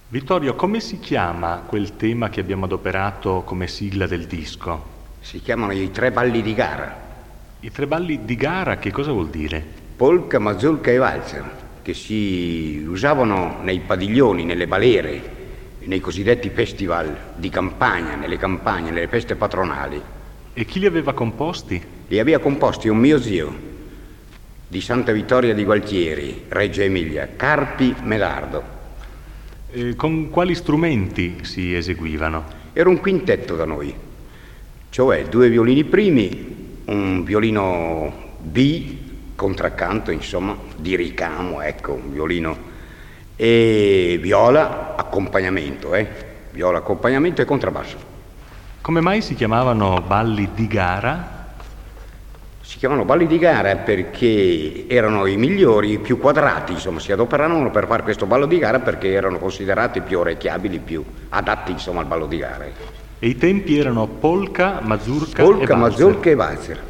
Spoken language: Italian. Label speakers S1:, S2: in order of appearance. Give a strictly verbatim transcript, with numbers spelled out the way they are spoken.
S1: Vittorio, come si chiama quel tema che abbiamo adoperato come sigla del disco?
S2: Si chiamano i tre balli di gara.
S1: I tre balli di gara che cosa vuol dire?
S2: Polka, mazurka e valzer, che si usavano nei padiglioni, nelle balere, nei cosiddetti festival di campagna, nelle campagne, nelle feste patronali.
S1: E chi li aveva composti?
S2: Li aveva composti un mio zio, di Santa Vittoria di Gualtieri, Reggio Emilia, Carpi Medardo.
S1: Eh, con quali strumenti si eseguivano?
S2: Era un quintetto da noi, cioè due violini primi, un violino B, contraccanto, insomma, di ricamo, ecco, un violino, e viola, accompagnamento, eh, viola, accompagnamento e contrabbasso.
S1: Come mai si chiamavano balli di gara?
S2: Si chiamano balli di gara perché erano i migliori, i più quadrati, insomma, si adoperavano per fare questo ballo di gara perché erano considerati più orecchiabili, più adatti, insomma, al ballo di gara.
S1: E i tempi erano polka, mazurka
S2: Polka,
S1: e valzer.
S2: mazurka e valzer.